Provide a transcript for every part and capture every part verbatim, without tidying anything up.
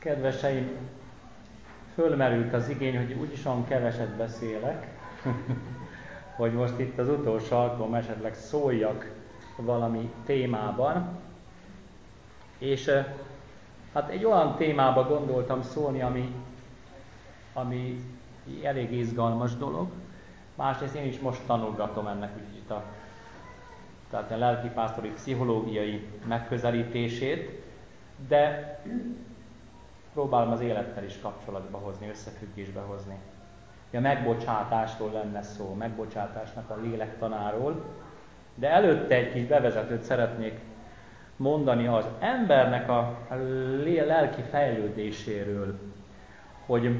Kedveseim, fölmerült az igény, hogy úgyis olyan keveset beszélek, hogy most itt az utolsó alkalom esetleg szóljak valami témában. És hát egy olyan témába gondoltam szólni, ami, ami elég izgalmas dolog. Másrészt én is most tanulgatom ennek úgyhogy a, tehát a lelkipásztori pszichológiai megközelítését, de próbálom az élettel is kapcsolatba hozni, összefüggésbe hozni. A megbocsátástól lenne szó, megbocsátásnak a lélektanáról, de előtte egy kis bevezetőt szeretnék mondani az embernek a lelki fejlődéséről, hogy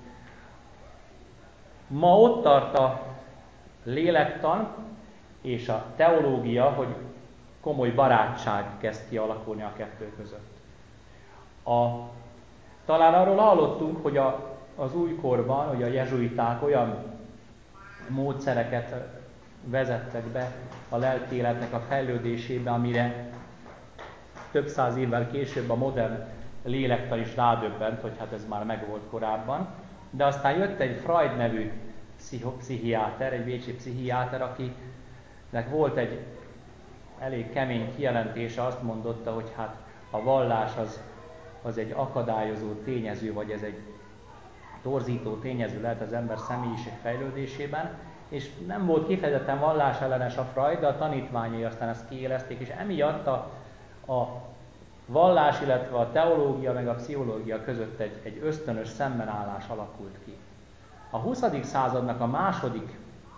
ma ott tart a lélektan és a teológia, hogy komoly barátság kezd kialakulni a kettő között. A, talán arról hallottunk, hogy a, az újkorban, hogy a jezsuiták olyan módszereket vezettek be a lelki életnek a fejlődésébe, amire több száz évvel később a modern lélektan is rádöbbent, hogy hát ez már megvolt korábban. De aztán jött egy Freud nevű pszichiáter, egy bécsi pszichiáter, akinek volt egy elég kemény kijelentése, azt mondotta, hogy hát a vallás az, az egy akadályozó tényező, vagy ez egy torzító tényező lehet az ember személyiség fejlődésében, és nem volt kifejezetten vallásellenes a Freud, de a tanítványai aztán ezt kiélezték, és emiatt a, a vallás, illetve a teológia meg a pszichológia között egy, egy ösztönös szembenállás alakult ki. A huszadik századnak a második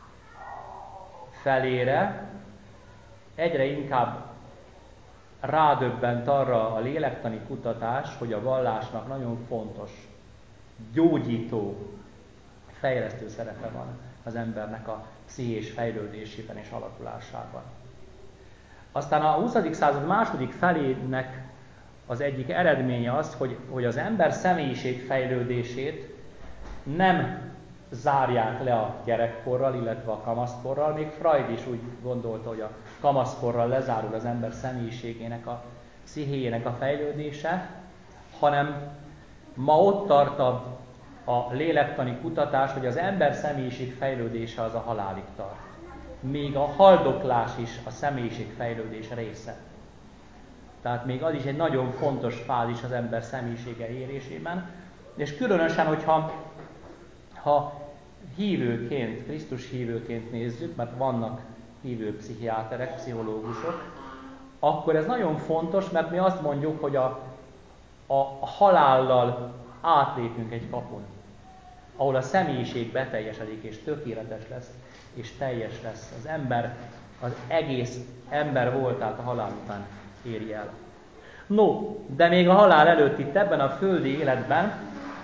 felére egyre inkább rádöbbent arra a lélektani kutatás, hogy a vallásnak nagyon fontos, gyógyító, fejlesztő szerepe van az embernek a pszichés fejlődésében és alakulásában. Aztán a huszadik század második felének az egyik eredménye az, hogy, hogy az ember személyiség fejlődését nem zárják le a gyerekkorral, illetve a kamaszkorral. Még Freud is úgy gondolta, hogy a kamaszkorral lezárul az ember személyiségének, a pszichéjének a fejlődése, hanem ma ott tart a, a lélektani kutatás, hogy az ember személyiség fejlődése az a halálig tart. Még a haldoklás is a személyiség fejlődés része. Tehát még az is egy nagyon fontos fázis az ember személyisége érésében, és különösen, hogyha ha hívőként, Krisztus hívőként nézzük, mert vannak hívő pszichiáterek, pszichológusok, akkor ez nagyon fontos, mert mi azt mondjuk, hogy a, a halállal átlépünk egy kapun, ahol a személyiség beteljesedik, és tökéletes lesz, és teljes lesz. Az ember, az egész ember voltát a halál után éri el. No, de még a halál előtt itt ebben a földi életben,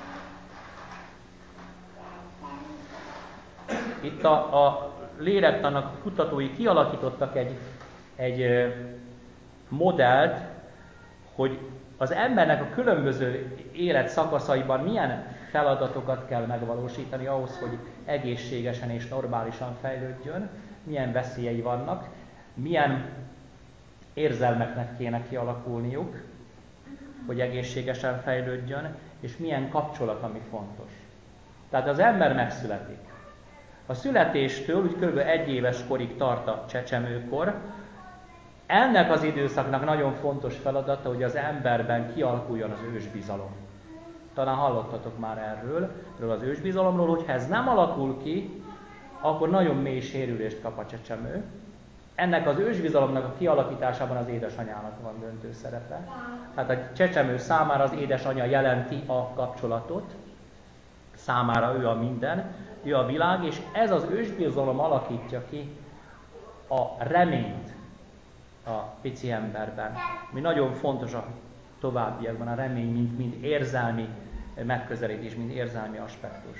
itt a, a lélektannak kutatói kialakítottak egy, egy modellt, hogy az embernek a különböző életszakaszaiban milyen feladatokat kell megvalósítani ahhoz, hogy egészségesen és normálisan fejlődjön, milyen veszélyei vannak, milyen érzelmeknek kéne kialakulniuk, hogy egészségesen fejlődjön, és milyen kapcsolat, ami fontos. Tehát az ember megszületik. A születéstől úgy kb. egy éves korig tart a csecsemőkor. Ennek az időszaknak nagyon fontos feladata, hogy az emberben kialakuljon az ősbizalom. Talán hallottatok már erről, erről az ősbizalomról, hogyha ez nem alakul ki, akkor nagyon mély sérülést kap a csecsemő. Ennek az ősbizalomnak a kialakításában az édesanyának van döntő szerepe. Tehát a csecsemő számára az édesanyja jelenti a kapcsolatot, számára ő a minden, ő a világ, és ez az ősbizalom alakítja ki a reményt a pici emberben. Mi nagyon fontos a továbbiakban a remény, mint, mint érzelmi megközelítés, mint érzelmi aspektus.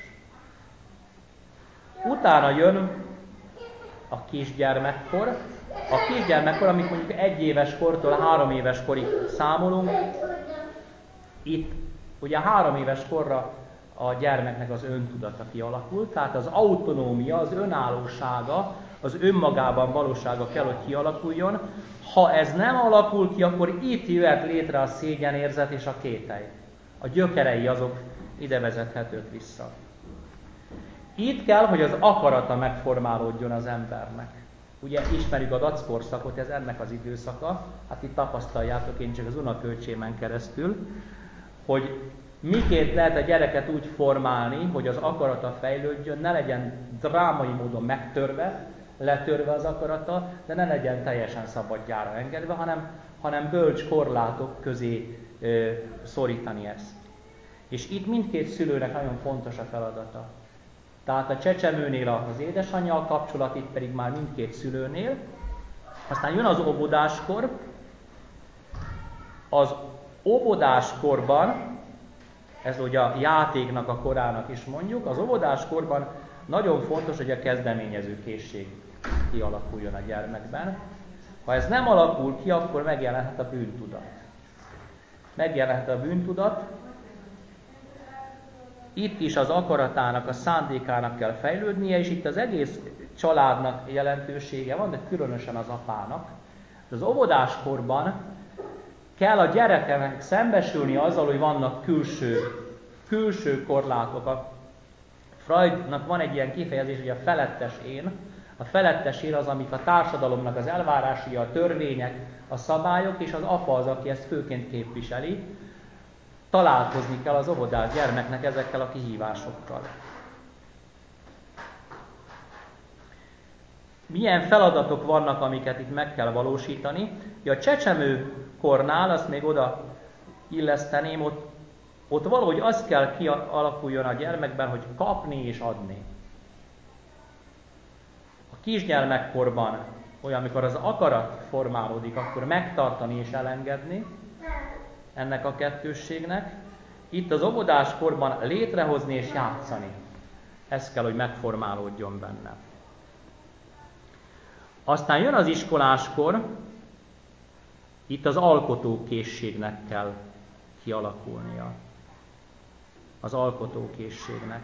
Utána jön a kisgyermekkor. A kisgyermekkor, amit mondjuk egy éves kortól három éves korig számolunk, itt ugye a három éves korra a gyermeknek az öntudata kialakul, tehát az autonómia, az önállósága, az önmagában valósága kell, hogy kialakuljon. Ha ez nem alakul ki, akkor itt jöhet létre a szégyenérzet és a kételj. A gyökerei azok ide vezethetők vissza. Itt kell, hogy az akarata megformálódjon az embernek. Ugye ismerjük a dackorszakot, ez ennek az időszaka, hát itt tapasztaljátok, én csak az unokölcsémen keresztül, hogy miként lehet a gyereket úgy formálni, hogy az akarata fejlődjön, ne legyen drámai módon megtörve, letörve az akarata, de ne legyen teljesen szabadjára engedve, hanem, hanem bölcs korlátok közé ö, szorítani ezt. És itt mindkét szülőnek nagyon fontos a feladata. Tehát a csecsemőnél az édesanyjal kapcsolat, itt pedig már mindkét szülőnél. Aztán jön az óvodáskor. Az óvodáskorban, ez ugye a játéknak a korának is mondjuk, az óvodáskorban nagyon fontos, hogy a kezdeményező készség kialakuljon a gyermekben. Ha ez nem alakul ki, akkor megjelenhet a bűntudat. Megjelenhet a bűntudat. Itt is az akaratának, a szándékának kell fejlődnie, és itt az egész családnak jelentősége van, de különösen az apának. Az óvodáskorban kell a gyerekeknek szembesülni azzal, hogy vannak külső, külső korlátok. A Freudnak van egy ilyen kifejezés, hogy a felettes én. A felettes én az, amik a társadalomnak az elvárásai, a törvények, a szabályok, és az apa az, aki ezt főként képviseli. Találkozni kell az óvodás gyermeknek ezekkel a kihívásokkal. Milyen feladatok vannak, amiket itt meg kell valósítani? A csecsemőkornál, azt még oda illeszteném, ott, ott valahogy az kell kialakuljon a gyermekben, hogy kapni és adni. A kisgyermekkorban, olyan, amikor az akarat formálódik, akkor megtartani és elengedni ennek a kettősségnek. Itt az óvodáskorban létrehozni és játszani. Ez kell, hogy megformálódjon benne. Aztán jön az iskoláskor, itt az alkotókészségnek kell kialakulnia. Az alkotókészségnek.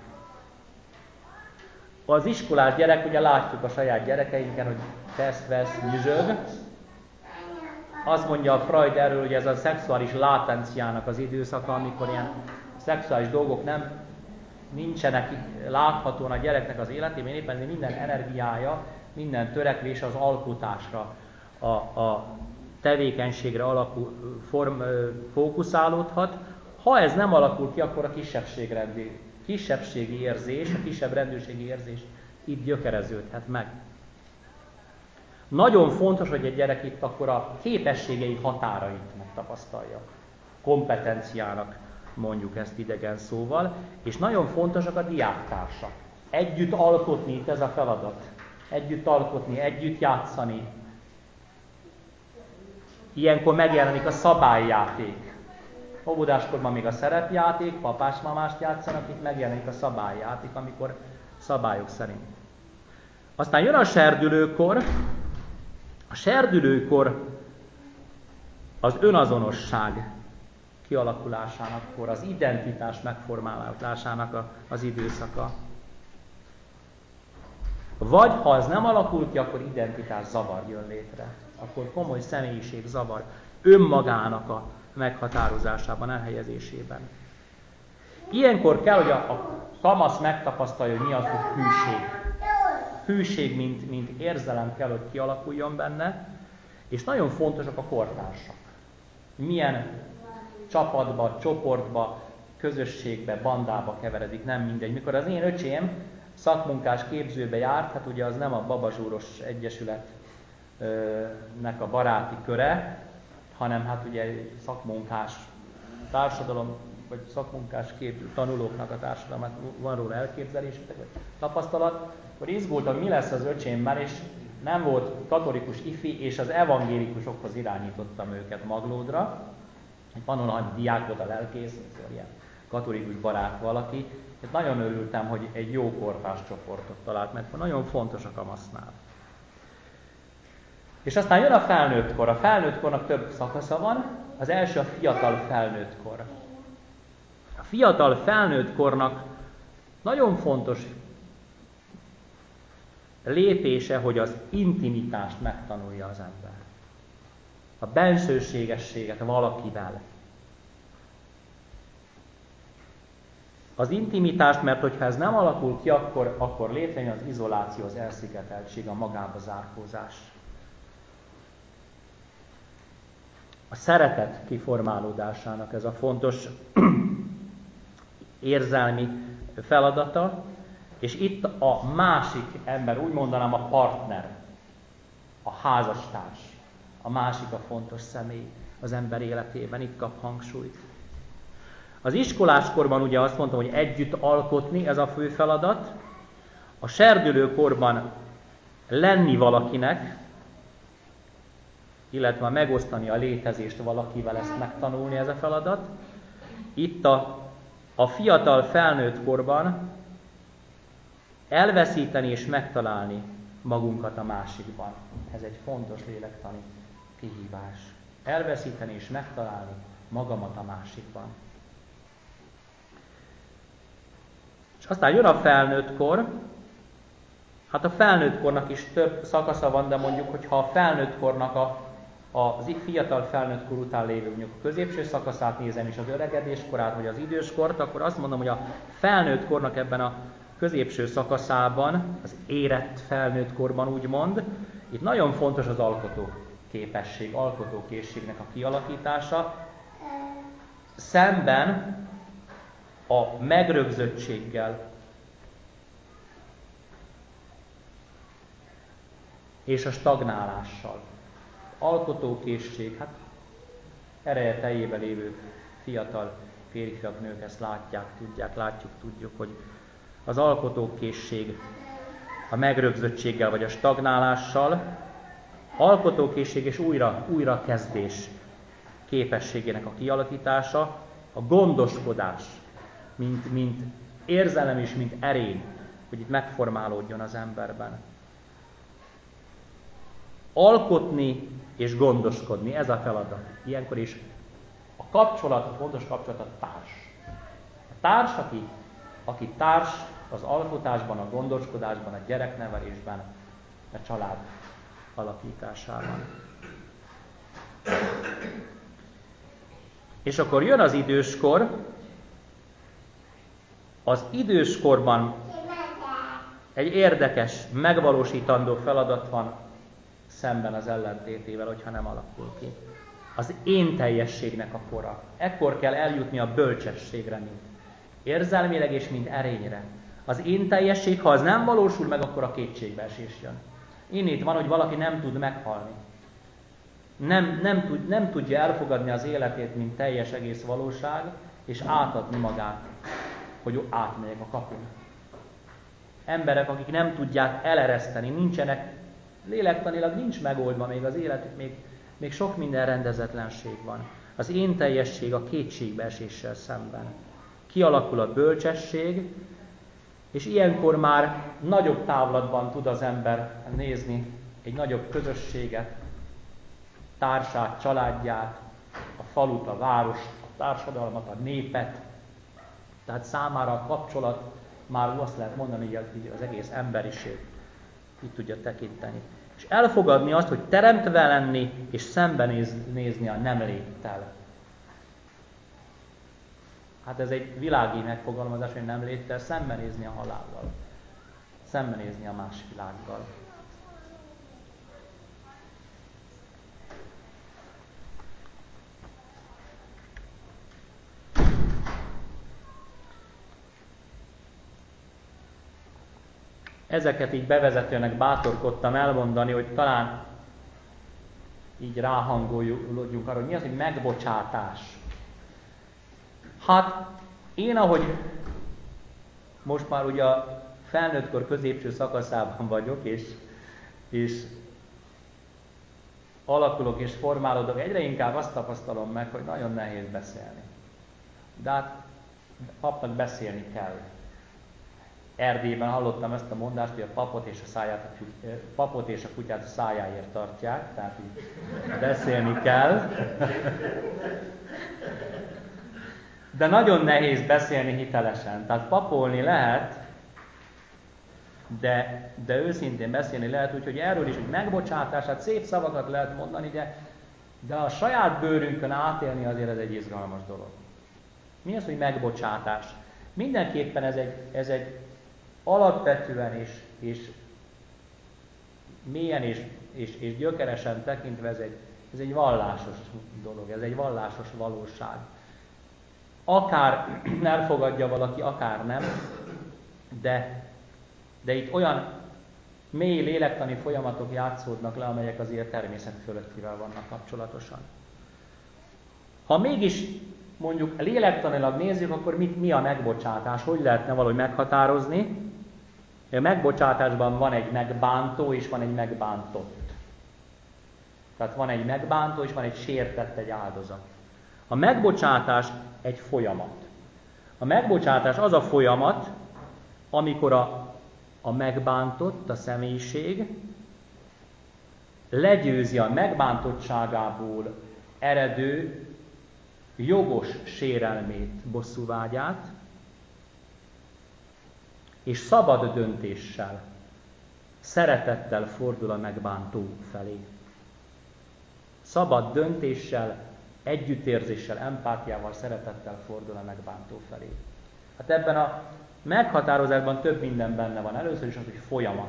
Az iskolás gyerek, ugye látjuk a saját gyerekeinken, hogy tesz, vesz, nyüzsög. Azt mondja a Freud erről, hogy ez a szexuális látenciának az időszaka, amikor ilyen szexuális dolgok nem nincsenek láthatóan a gyereknek az életében, éppen minden energiája, minden törekvése az alkotásra, a, a tevékenységre alakul, form, fókuszálódhat. Ha ez nem alakul ki, akkor a kisebbségrendű, kisebbségi érzés, a kisebb rendőrségi érzés itt gyökereződhet meg. Nagyon fontos, hogy egy gyerek itt akkor a képességei határait megtapasztalja. Kompetenciának mondjuk ezt idegen szóval, és nagyon fontosak a diáktársak. Együtt alkotni itt ez a feladat. Együtt alkotni, együtt játszani. Ilyenkor megjelenik a szabályjáték. Óvodáskorban még a szerepjáték, papás-mamást játszanak, itt megjelenik a szabályjáték, amikor szabályok szerint. Aztán jön a serdülőkor. A serdülőkor az önazonosság kialakulásának, az identitás megformálásának a, az időszaka. Vagy ha ez nem alakul ki, akkor identitás zavar jön létre. Akkor komoly személyiség zavar önmagának a meghatározásában, elhelyezésében. Ilyenkor kell, hogy a, a kamasz megtapasztalja, hogy mi az, hogy hűség. Hűség, mint, mint érzelem kell, hogy kialakuljon benne, és nagyon fontosak a kortársak. Milyen csapatba, csoportba, közösségbe, bandába keveredik, nem mindegy. Mikor az én öcsém szakmunkás képzőbe járt, hát ugye az nem a Babazsúros Egyesületnek a baráti köre, hanem hát ugye szakmunkás társadalom, vagy szakmunkás képző tanulóknak a társadalmat, van róla elképzelésetek, vagy tapasztalat, akkor izgultam, mi lesz az öcsémmel, és nem volt katolikus ifi, és az evangélikusokhoz irányítottam őket Maglódra. Egy panolani diák volt a lelkész, szóval ilyen katolikus barát valaki. Hát nagyon örültem, hogy egy jó kortárs csoportot talált meg, nagyon fontos a kamasznál. És aztán jön a felnőttkor. A felnőttkornak több szakasza van. Az első a fiatal felnőttkor. A fiatal felnőttkornak nagyon fontos lépése, hogy az intimitást megtanulja az ember. A bensőségességet valakivel. Az intimitást, mert hogyha ez nem alakul ki, akkor, akkor létrejön az izoláció, az elszigeteltség, a magába zárkózás. A szeretet kiformálódásának ez a fontos érzelmi feladata, és itt a másik ember, úgy mondanám a partner, a házastárs, a másik a fontos személy az ember életében, itt kap hangsúlyt. Az iskoláskorban ugye azt mondtam, hogy együtt alkotni, ez a fő feladat. A serdülőkorban lenni valakinek, illetve megosztani a létezést valakivel, ezt megtanulni, ez a feladat. Itt a, a fiatal felnőtt korban elveszíteni és megtalálni magunkat a másikban. Ez egy fontos lélektani kihívás. Elveszíteni és megtalálni magamat a másikban. És aztán jön a felnőttkor. Hát a felnőttkornak is több szakasza van, de mondjuk, hogyha a felnőttkornak a, a fiatal felnőttkor után lévő mondjuk a középső szakaszát nézem, és az öregedéskorát, vagy az időskort, akkor azt mondom, hogy a felnőttkornak ebben a középső szakaszában, az érett felnőttkorban úgymond, itt nagyon fontos az alkotó képesség, alkotókészségnek a kialakítása, szemben a megrögzöttséggel és a stagnálással. Alkotókészség, hát ereje teljében lévő fiatal férfiak, nők ezt látják, tudják, látjuk, tudjuk, hogy az alkotókészség a megrögzöttséggel vagy a stagnálással, alkotókészség és újra, újrakezdés képességének a kialakítása, a gondoskodás, mint, mint érzelem és mint erény, hogy itt megformálódjon az emberben. Alkotni és gondoskodni, ez a feladat. Ilyenkor is a kapcsolat, a fontos kapcsolat a társ. A társ, aki, aki társ az alkotásban, a gondoskodásban, a gyereknevelésben, a család alakításában. És akkor jön az időskor. Az időskorban egy érdekes, megvalósítandó feladat van szemben az ellentétével, hogyha nem alakul ki. Az én teljességnek a kora. Ekkor kell eljutni a bölcsességre, mint érzelmileg és mint erényre. Az én teljesség, ha az nem valósul meg, akkor a kétségbeesés jön. Innét van, hogy valaki nem tud meghalni. Nem, nem, tud, nem tudja elfogadni az életét, mint teljes egész valóság, és átadni magát, hogy átmegyek a kapun. Emberek, akik nem tudják elereszteni, nincsenek, lélektanilag nincs megoldva még az életük, még, még sok minden rendezetlenség van. Az én teljesség a kétségbeeséssel szemben. Kialakul a bölcsesség, és ilyenkor már nagyobb távlatban tud az ember nézni egy nagyobb közösséget, társát, családját, a falut, a várost, a társadalmat, a népet. Tehát számára a kapcsolat már azt lehet mondani, hogy az egész emberiség így tudja tekinteni. És elfogadni azt, hogy teremtve lenni és szembenézni a nem léttel. Hát ez egy világi megfogalmazás, hogy nem léttel, szembenézni a halállal. Szembenézni a más világgal. Ezeket így bevezetőnek bátorkodtam elmondani, hogy talán így ráhangolódjunk arra, hogy mi az, hogy megbocsátás. Hát én, ahogy most már ugye a felnőttkor középső szakaszában vagyok, és, és alakulok és formálódok, egyre inkább azt tapasztalom meg, hogy nagyon nehéz beszélni. De hát papnak beszélni kell. Erdélyben hallottam ezt a mondást, hogy a papot és a, száját, a papot és a kutyát a szájáért tartják, tehát így beszélni kell. De nagyon nehéz beszélni hitelesen. Tehát papolni lehet, de, de őszintén beszélni lehet, úgyhogy erről is, hogy megbocsátás, hát szép szavakat lehet mondani, de, de a saját bőrünkön átélni azért ez egy izgalmas dolog. Mi az, hogy megbocsátás? Mindenképpen ez egy, ez egy alapvetően és, és mélyen és, és, és gyökeresen tekintve ez egy, ez egy vallásos dolog, ez egy vallásos valóság. Akár elfogadja valaki, akár nem, de, de itt olyan mély lélektani folyamatok játszódnak le, amelyek azért természet fölöttivel vannak kapcsolatosan. Ha mégis mondjuk lélektanilag nézzük, akkor mit, mi a megbocsátás? Hogy lehetne valahogy meghatározni? A megbocsátásban van egy megbántó és van egy megbántott. Tehát van egy megbántó és van egy sértett, egy áldozat. A megbocsátás egy folyamat. A megbocsátás az a folyamat, amikor a, a megbántott, a személyiség legyőzi a megbántottságából eredő jogos sérelmét, bosszúvágyát, és szabad döntéssel, szeretettel fordul a megbántó felé. Szabad döntéssel, együttérzéssel, empátiával, szeretettel fordul a megbántó felé. Hát ebben a meghatározásban több minden benne van. Először is az, hogy folyamat.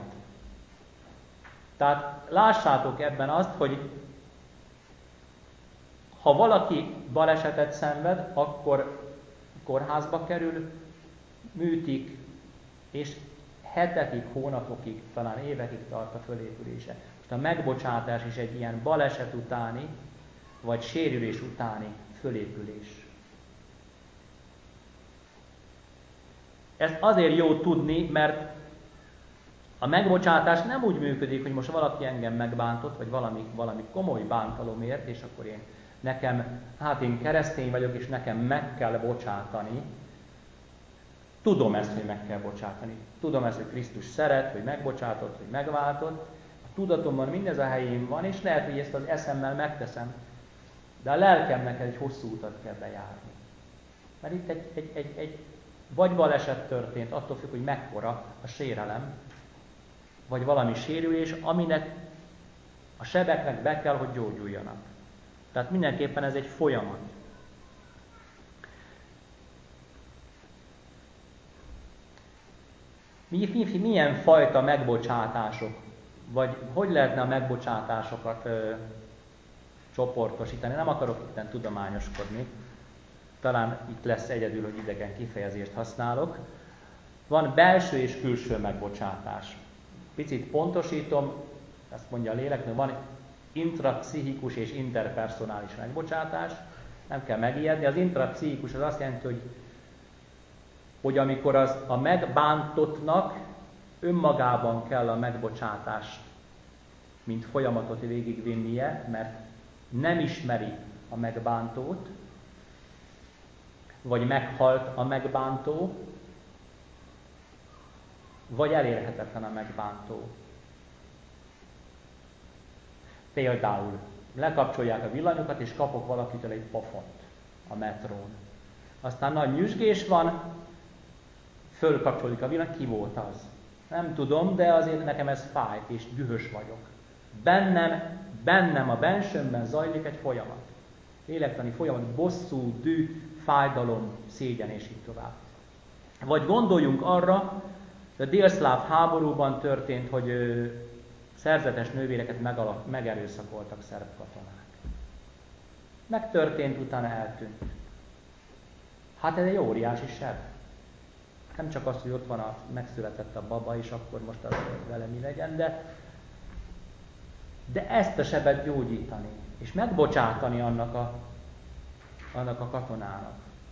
Tehát lássátok ebben azt, hogy ha valaki balesetet szenved, akkor kórházba kerül, műtik, és hetekig, hónapokig, talán évekig tart a fölépülése. Most a megbocsátás is egy ilyen baleset utáni, vagy sérülés utáni fölépülés. Ezt azért jó tudni, mert a megbocsátás nem úgy működik, hogy most valaki engem megbántott, vagy valami, valami komoly bántalomért, és akkor én nekem, hát én keresztény vagyok, és nekem meg kell bocsátani. Tudom ezt, hogy meg kell bocsátani. Tudom ezt, hogy Krisztus szeret, hogy megbocsátott, hogy megváltott. A tudatomban mindez a helyén van, és lehet, hogy ezt az eszemmel megteszem. De a lelkemnek egy hosszú utat kell bejárni. Mert itt egy, egy, egy, egy vagy baleset történt, attól függ, hogy mekkora a sérelem, vagy valami sérülés, aminek a sebeknek be kell, hogy gyógyuljanak. Tehát mindenképpen ez egy folyamat. Milyen fajta megbocsátások, vagy hogy lehetne a megbocsátásokat ö, csoportosítani? Nem akarok itten tudományoskodni, talán itt lesz egyedül, hogy idegen kifejezést használok. Van belső és külső megbocsátás. Picit pontosítom, ezt mondja a lélek, van intrapszichikus és interpersonális megbocsátás, nem kell megijedni. Az intrapszichikus az azt jelenti, hogy hogy amikor az a megbántottnak önmagában kell a megbocsátást, mint folyamatot végigvinnie, mert nem ismeri a megbántót, vagy meghalt a megbántó, vagy elérhetetlen a megbántó. Például lekapcsolják a villanyokat, és kapok valakitől egy pofont a metrón. Aztán nagy nyüzsgés van, fölkapcsoljuk a villany, ki volt az? Nem tudom, de azért nekem ez fáj, és dühös vagyok. Bennem, bennem a bensőmben zajlik egy folyamat. Lélektani folyamat, bosszú, düh, fájdalom, szégyen, és így tovább. Vagy gondoljunk arra, hogy a délszláv háborúban történt, hogy ö, szerzetes nővéreket megalap, megerőszakoltak szerb katonák. Megtörtént, utána eltűnt. Hát ez egy óriási seb. Nem csak az, hogy ott van a megszületett a baba, és akkor most az vele mi legyen, de, de ezt a sebet gyógyítani, és megbocsátani annak a, annak a katonának.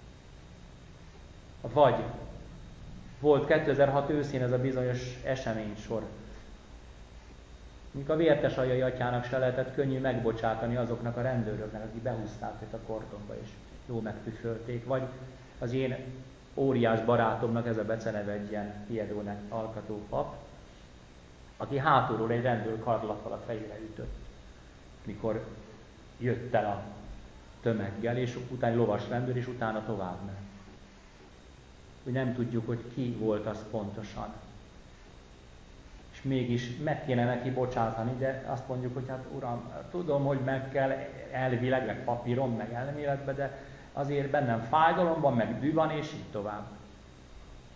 Vagy volt kétezer-hat őszén ez a bizonyos eseménysor, mikor a vértesaljai atyának se lehetett könnyű megbocsátani azoknak a rendőröknek, akik behúzták őt a kordonba, és jól megpüfölték. Vagy az én óriás barátomnak, ez a beceneve egy ilyen hierónek alkató pap, aki hátulról egy rendőr karlattal a fejére ütött, mikor jött el a tömeggel, és utána lovas rendőr, és utána tovább ment. Úgy nem tudjuk, hogy ki volt az pontosan. És mégis meg kéne neki bocsátani, de azt mondjuk, hogy hát uram, tudom, hogy meg kell elvileg, meg papíron, meg elméletben, de azért bennem fájdalom van, meg dű van, és így tovább.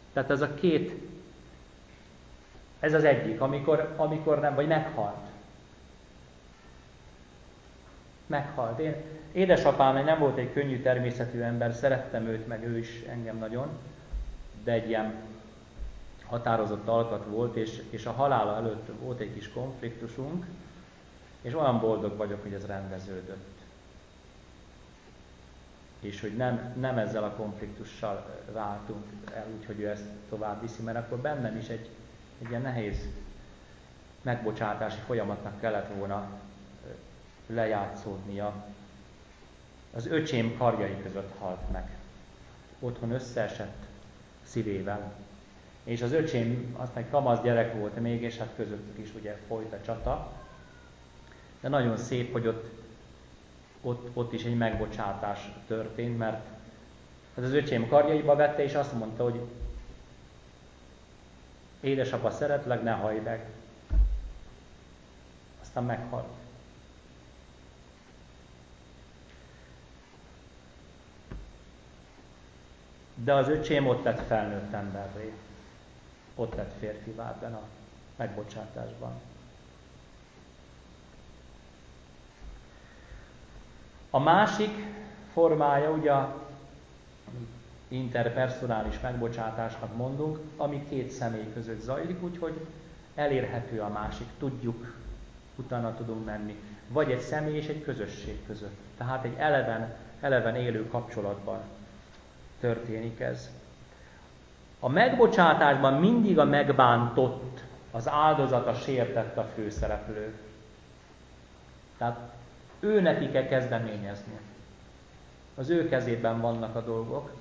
Tehát ez a két, ez az egyik, amikor, amikor nem, vagy meghalt. Meghalt. Én, édesapám nem volt egy könnyű természetű ember, szerettem őt, meg ő is engem nagyon, de egy ilyen határozott alkat volt, és, és a halála előtt volt egy kis konfliktusunk, és olyan boldog vagyok, hogy ez rendeződött. És hogy nem, nem ezzel a konfliktussal váltunk el, úgyhogy ő ezt tovább viszi, mert akkor bennem is egy, egy ilyen nehéz megbocsátási folyamatnak kellett volna lejátszódnia. Az öcsém karjai között halt meg. Otthon összeesett szívével. És az öcsém, azt meg kamasz gyerek volt még, és hát közöttük is ugye folyt a csata. De nagyon szép, hogy ott, ott, ott is egy megbocsátás történt, mert hát az öcsém karjaiba vette, és azt mondta, hogy édesapa, szeretlek, ne hajj meg. Aztán meghalt. De az öcsém ott lett felnőtt emberré. Ott lett férfivá ebben a megbocsátásban. A másik formája ugye a interpersonális megbocsátásnak mondunk, ami két személy között zajlik, úgyhogy elérhető a másik, tudjuk, utána tudunk menni. Vagy egy személy és egy közösség között. Tehát egy eleven, eleven élő kapcsolatban történik ez. A megbocsátásban mindig a megbántott, az áldozat, a sértett a főszereplő. Tehát ő neki kell kezdeményezni. Az ő kezében vannak a dolgok.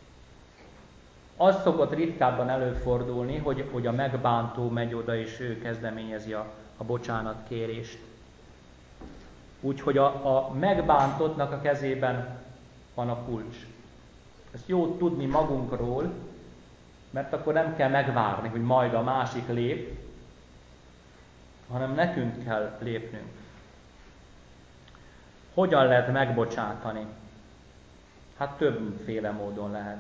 Az szokott ritkábban előfordulni, hogy, hogy a megbántó megy oda, és ő kezdeményezi a, a bocsánatkérést. Úgyhogy a, a megbántottnak a kezében van a kulcs. Ezt jó tudni magunkról, mert akkor nem kell megvárni, hogy majd a másik lép, hanem nekünk kell lépnünk. Hogyan lehet megbocsátani? Hát többféle módon lehet.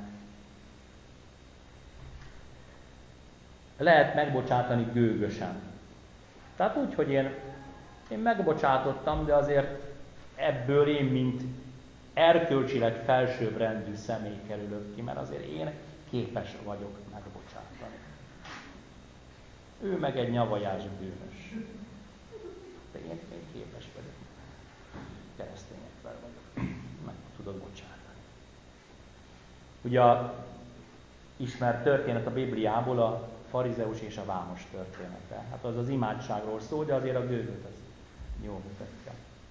Lehet megbocsátani gőgösen. Tehát úgy, hogy én, én megbocsátottam, de azért ebből én, mint erkölcsileg felsőbbrendű személy kerülök ki, mert azért én képes vagyok megbocsátani. Ő meg egy nyavajás bűnös. De én, én képes vagyok. Keresztényekkel vagyok. Meg tudok bocsátani. Ugye a ismert történet a Bibliából a farizeus és a vámos története. Hát az az imádságról szól, de azért a gőgöt az jól mutatja.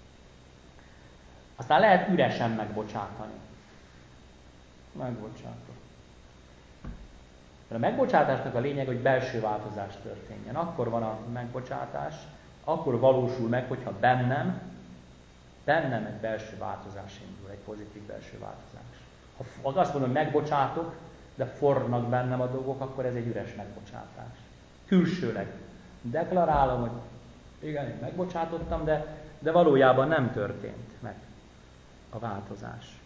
Aztán lehet üresen megbocsátani. Megbocsátok. De a megbocsátásnak a lényeg, hogy belső változás történjen. Akkor van a megbocsátás, akkor valósul meg, hogyha bennem, bennem egy belső változás indul, egy pozitív belső változás. Ha azt mondom, hogy megbocsátok, de forrnak bennem a dolgok, akkor ez egy üres megbocsátás. Külsőleg deklarálom, hogy igen, én megbocsátottam, de, de valójában nem történt meg a változás.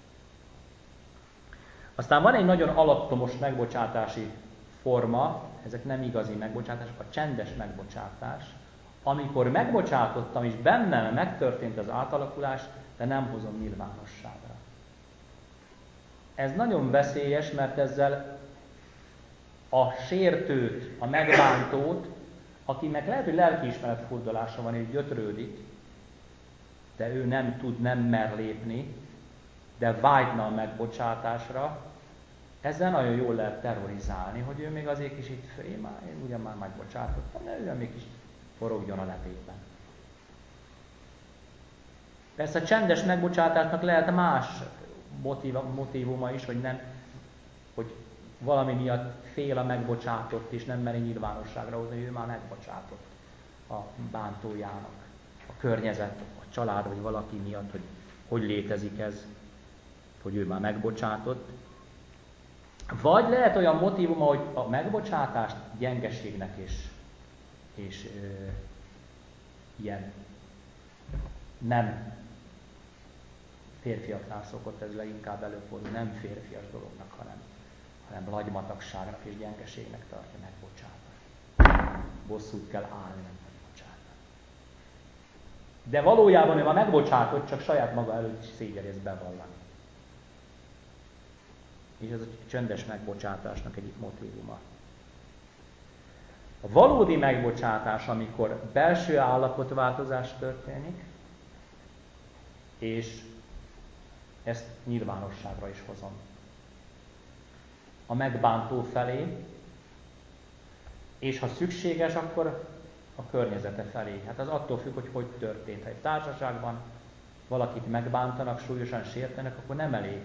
Aztán van egy nagyon alattomos megbocsátási forma, ezek nem igazi megbocsátások, a csendes megbocsátás, amikor megbocsátottam, és bennem megtörtént az átalakulás, de nem hozom nyilvánosságra. Ez nagyon veszélyes, mert ezzel a sértőt, a megbántót, akinek lehet, hogy lelkiismeret furdalása van, és gyötrődik, de ő nem tud, nem mer lépni, de vágyna a megbocsátásra, ezzel nagyon jól lehet terrorizálni, hogy ő még azért kicsit, én, már, én ugyan már megbocsátottam, de ő még kicsit forogjon a levében. Persze a csendes megbocsátásnak lehet más motiva, motivuma is, hogy nem, hogy valami miatt fél a megbocsátott, és nem meri nyilvánosságra hozni, hogy ő már megbocsátott a bántójának, a környezet, a család, vagy valaki miatt, hogy hogy létezik ez, hogy ő már megbocsátott. Vagy lehet olyan motívuma, hogy a megbocsátást gyengeségnek és, és ö, ilyen nem férfiaknál szokott ez leginkább előfordulni, nem férfias dolognak, hanem, hanem lagymatagságnak és gyengeségnek tartja, megbocsátani. Bosszút kell állni, nem megbocsátani. De valójában ő már megbocsátott, csak saját maga előtt is szégyeli ezt bevallani. És ez a csöndes megbocsátásnak egyik motívuma. A valódi megbocsátás, amikor belső állapotváltozás történik, és ezt nyilvánosságra is hozom. A megbántó felé, és ha szükséges, akkor a környezete felé. Hát az attól függ, hogy hogy történt. Ha egy társaságban valakit megbántanak, súlyosan sértenek, akkor nem elég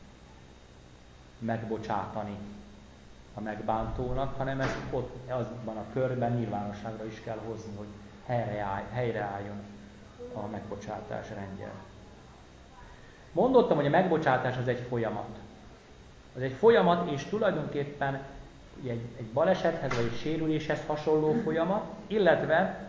megbocsátani a megbántónak, hanem ezt ott azban a körben nyilvánosságra is kell hozni, hogy helyreáll, helyreálljon a megbocsátás rendje. Mondottam, hogy a megbocsátás az egy folyamat. Az egy folyamat, és tulajdonképpen egy, egy balesethez vagy egy sérüléshez hasonló folyamat, illetve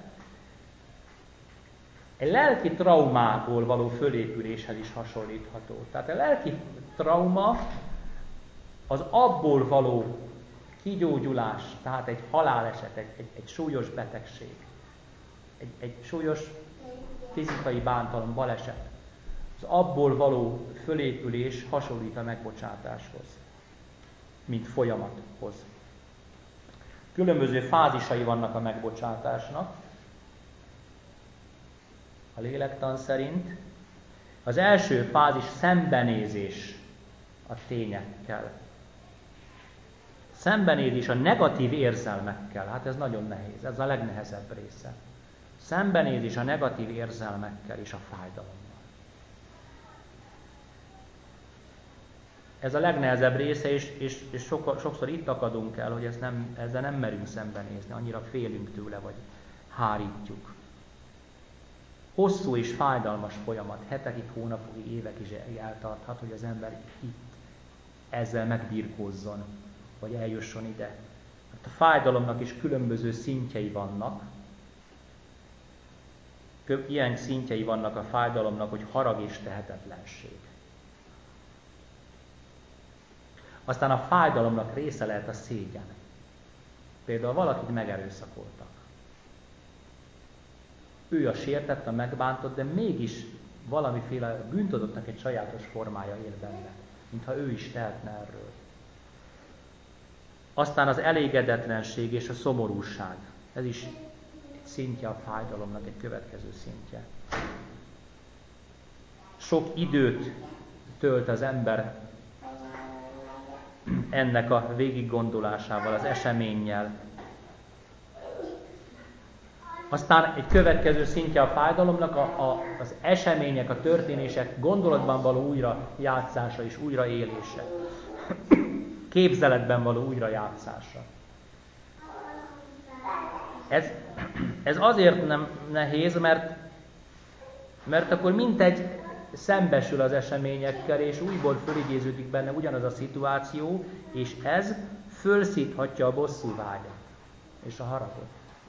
egy lelki traumából való fölépüléshez is hasonlítható. Tehát a lelki trauma az abból való kigyógyulás, tehát egy haláleset, egy, egy, egy súlyos betegség, egy, egy súlyos fizikai bántalom, baleset. Az abból való fölépülés hasonlít a megbocsátáshoz, mint folyamathoz. Különböző fázisai vannak a megbocsátásnak. A lélektan szerint az első fázis szembenézés a tényekkel. Szembenézés a negatív érzelmekkel. Hát ez nagyon nehéz, ez a legnehezebb része. Szembenézés a negatív érzelmekkel és a fájdalommal. Ez a legnehezebb része, és, és, és sok, sokszor itt akadunk el, hogy ezt nem, ezzel nem merünk szembenézni, annyira félünk tőle, vagy hárítjuk. Hosszú és fájdalmas folyamat, hetekig, hónapokig, évekig eltarthat, hogy az ember itt ezzel megbirkózzon, vagy eljusson ide. Hát a fájdalomnak is különböző szintjei vannak. Ilyen szintjei vannak a fájdalomnak, hogy harag és tehetetlenség. Aztán a fájdalomnak része lehet a szégyen. Például valakit megerőszakoltak. Ő a sértett, a megbántott, de mégis valamiféle bűntudatnak egy sajátos formája él benne, mintha ő is tehetne erről. Aztán az elégedetlenség és a szomorúság. Ez is egy szintje a fájdalomnak, egy következő szintje. Sok időt tölt az ember ennek a végiggondolásával, az eseménnyel. Aztán egy következő szintje a fájdalomnak a, a, az események, a történések gondolatban való újrajátszása és újraélése. Képzeletben való újrajátszása. Ez, ez azért nem nehéz, mert, mert akkor mintegy szembesül az eseményekkel, és újból fölidéződik benne ugyanaz a szituáció, és ez fölszíthatja a bosszúvágyat és a haragot.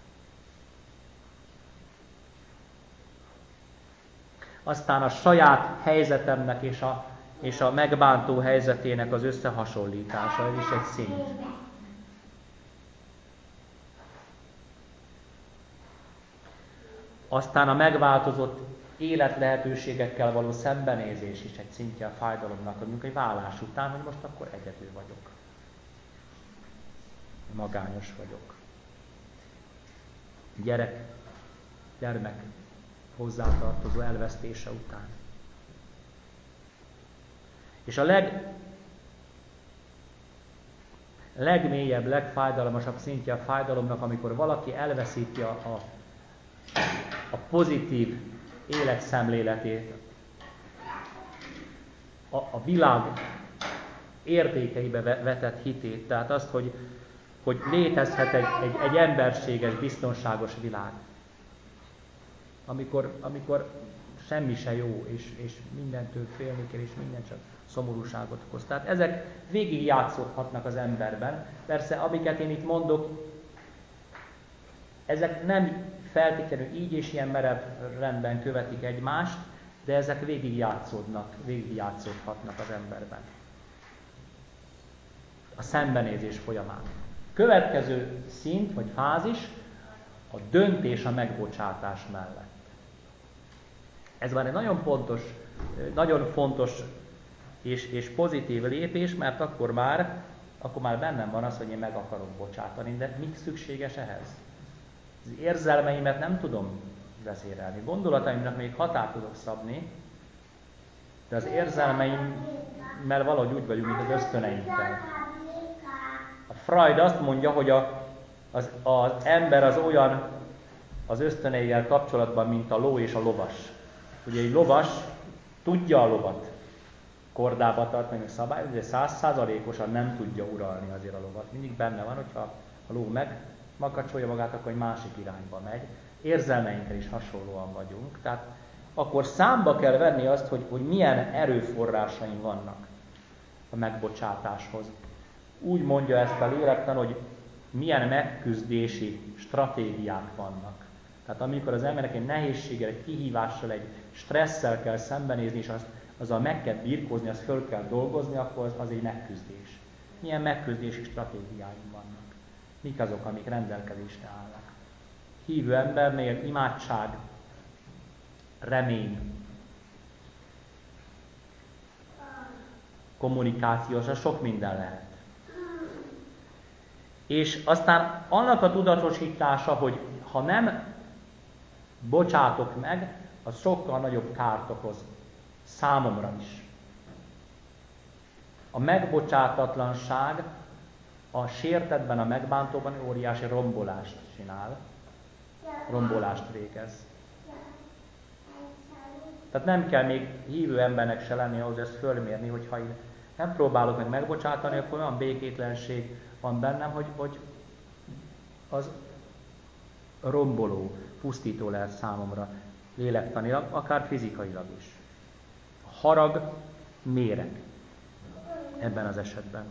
Aztán a saját helyzetemnek és a, és a megbántó helyzetének az összehasonlítása, ez is egy szint. Aztán a megváltozott életlehetőségekkel való szembenézés is egy szintje a fájdalomnak, mondjuk egy vállás után, hogy most akkor egyedül vagyok. Magányos vagyok. Gyerek, gyermek hozzátartozó elvesztése után. És a leg, legmélyebb, legfájdalmasabb szintje a fájdalomnak, amikor valaki elveszíti a, a, a pozitív életszemléletét, a, a világ értékeibe vetett hitét, tehát azt, hogy, hogy létezhet egy, egy, egy emberséges, biztonságos világ. Amikor, amikor semmi se jó, és, és mindentől félni kell, és minden csak szomorúságot okoz. Tehát ezek végig játszódhatnak az emberben. Persze, amiket én itt mondok, ezek nem feltétlenül így és ilyen merev rendben követik egymást, de ezek végig játszódnak, végig játszódhatnak az emberben. a szembenézés folyamán. Következő szint vagy fázis a döntés a megbocsátás mellett. Ez már egy nagyon pontos, nagyon fontos és, és pozitív lépés, mert akkor már, akkor már bennem van az, hogy én meg akarok bocsátani, de mi szükséges ehhez? Az érzelmeimet nem tudom vezérelni, gondolataimnak még határt tudok szabni, de az érzelmeimmel valahogy úgy vagyunk, mint az ösztöneinkkel. A Freud azt mondja, hogy a, az, az ember az olyan az ösztöneivel kapcsolatban, mint a ló és a lovas. Ugye egy lovas tudja a lovat kordába tartani, meg szabályozni, de száz százalékosan nem tudja uralni azért a lovat. Mindig benne van, hogyha a ló megmakacsolja magát, akkor egy másik irányba megy. Érzelmeinkkel is hasonlóan vagyunk. Tehát akkor számba kell venni azt, hogy, hogy milyen erőforrásaim vannak a megbocsátáshoz. Úgy mondja ezt a lélektan, hogy milyen megküzdési stratégiák vannak. Tehát amikor az embernek egy nehézséggel, egy kihívással, egy stresszel kell szembenézni, és azt, azzal meg kell birkózni, azt föl kell dolgozni, akkor az, az egy megküzdés. Milyen megküzdési stratégiáim vannak? Mik azok, amik rendelkezésre állnak? Hívő embernél imádság, remény, kommunikációs, sok minden lehet. És aztán annak a tudatosítása, hogy ha nem bocsátok meg, az sokkal nagyobb kárt okoz számomra is. A megbocsátatlanság a sértettben, a megbántóban óriási rombolást csinál, rombolást végez. Tehát nem kell még hívő embernek se lenni ahhoz ezt fölmérni, hogy ha én nem próbálok meg megbocsátani, akkor olyan békétlenség van bennem, hogy, hogy az romboló, pusztító lehet számomra lélektanilag, akár fizikailag is. A harag méreg ebben az esetben.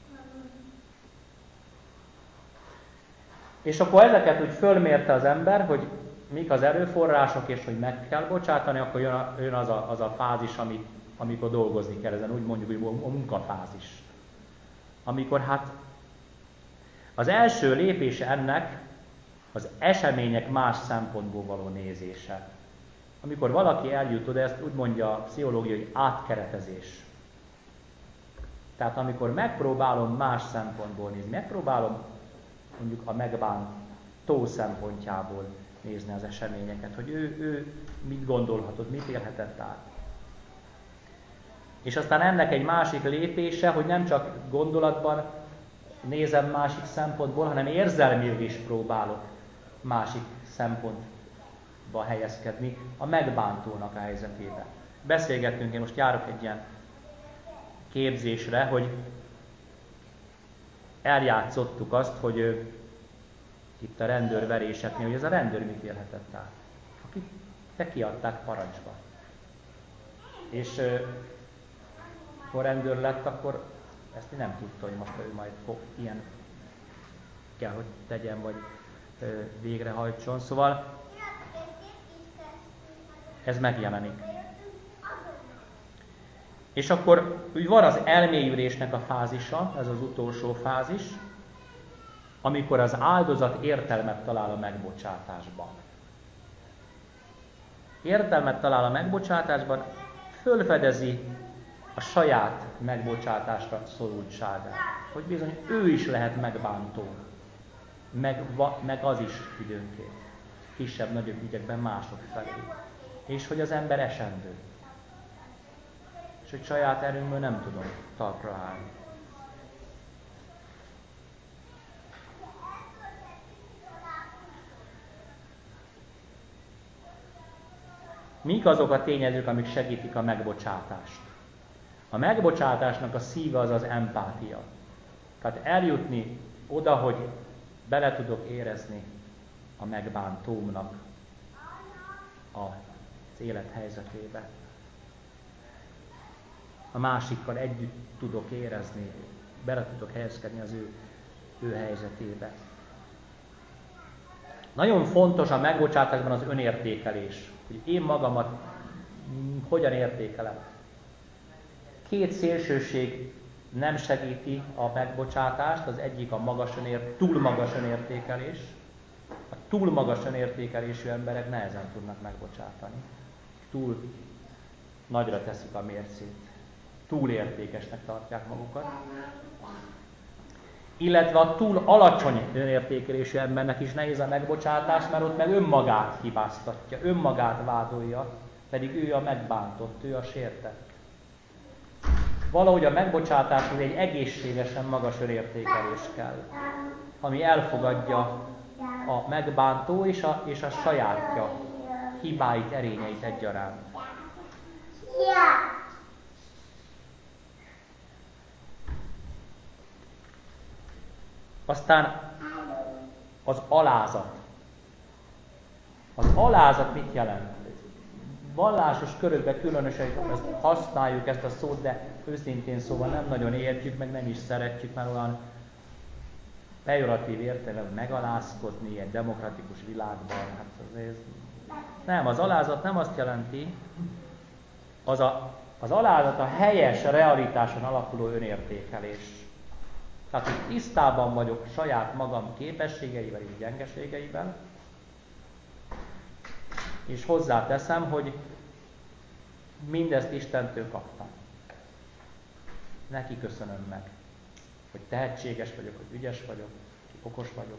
És akkor ezeket úgy fölmérte az ember, hogy mik az erőforrások, és hogy meg kell bocsátani, akkor jön, a, jön az, a, az a fázis, ami, amikor dolgozni kell ezen, úgy mondjuk, hogy a munkafázis. Amikor hát az első lépés ennek az események más szempontból való nézése. Amikor valaki eljut oda, ezt úgy mondja a pszichológia, hogy átkeretezés. Tehát amikor megpróbálom más szempontból nézni, megpróbálom mondjuk a megbántó szempontjából nézni az eseményeket, hogy ő, ő mit gondolhatott, mit élhetett át. És aztán ennek egy másik lépése, hogy nem csak gondolatban nézem másik szempontból, hanem érzelmileg is próbálok másik szempontba helyezkedni a megbántónak a helyzetébe. Beszélgettünk, én most járok egy ilyen képzésre, hogy eljátszottuk azt, hogy ő, itt a rendőrveréseknél, hogy ez a rendőr mit élhetett át. Akit te kiadták parancsba. És ha rendőr lett, akkor ezt nem tudta, hogy most ő majd ilyen kell, hogy tegyen, vagy végrehajtson. Szóval ez megjelenik. És akkor úgy van az elmélyülésnek a fázisa, ez az utolsó fázis, amikor az áldozat értelmet talál a megbocsátásban. Értelmet talál a megbocsátásban, fölfedezi a saját megbocsátásra szorultságát. Hogy bizony ő is lehet megbántó, meg, meg az is időnként, kisebb-nagyobb ügyekben mások felé. És hogy az ember esendő. És hogy saját erőmből nem tudom talpra állni. Mik azok a tényezők, amik segítik a megbocsátást? A megbocsátásnak a szíve az az empátia. Tehát eljutni oda, hogy bele tudok érezni a megbántómnak az élethelyzetébe. A másikkal együtt tudok érezni, bele tudok helyezkedni az ő, ő helyzetébe. Nagyon fontos a megbocsátásban az önértékelés, hogy én magamat hogyan értékelem. Két szélsőség nem segíti a megbocsátást, az egyik a magas önér, túl magas önértékelés. A túl magas önértékelésű emberek nehezen tudnak megbocsátani. Túl nagyra teszik a mércét. Túl értékesnek tartják magukat. Illetve a túl alacsony önértékelésű embernek is nehéz a megbocsátás, mert ott meg önmagát hibáztatja, önmagát vádolja, pedig ő a megbántott, ő a sértett. Valahogy a megbocsátáshoz egy egészségesen magas önértékelés kell, ami elfogadja a megbántó és a, és a sajátja hibáit, erényeit egyaránt. Aztán az alázat. Az alázat mit jelent? Vallásos körökben különösen ezt használjuk ezt a szót, de őszintén szóval nem nagyon értjük, meg nem is szeretjük, mert olyan pejoratív értelemben megalázkodni egy demokratikus világban. Hát azért nem, az alázat nem azt jelenti, az, a, az alázat a helyes realitáson alapuló önértékelés. Tehát, hogy tisztában vagyok saját magam képességeivel és gyengeségeivel, és hozzáteszem, hogy mindezt Istentől kaptam. Neki köszönöm meg, hogy tehetséges vagyok, hogy ügyes vagyok, hogy okos vagyok.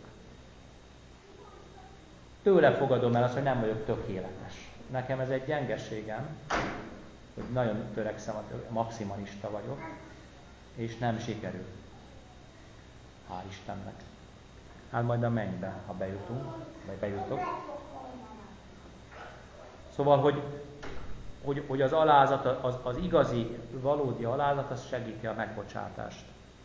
Tőle fogadom el azt, hogy nem vagyok tökéletes. Nekem ez egy gyengeségem, hogy nagyon törekszem, hogy maximalista vagyok, és nem sikerül. Hál' Istennek. Hát majd a mennybe, ha bejutunk, vagy bejutok. Szóval, hogy, hogy, hogy az alázat, az, az igazi, valódi alázat, az segíti a megbocsátást.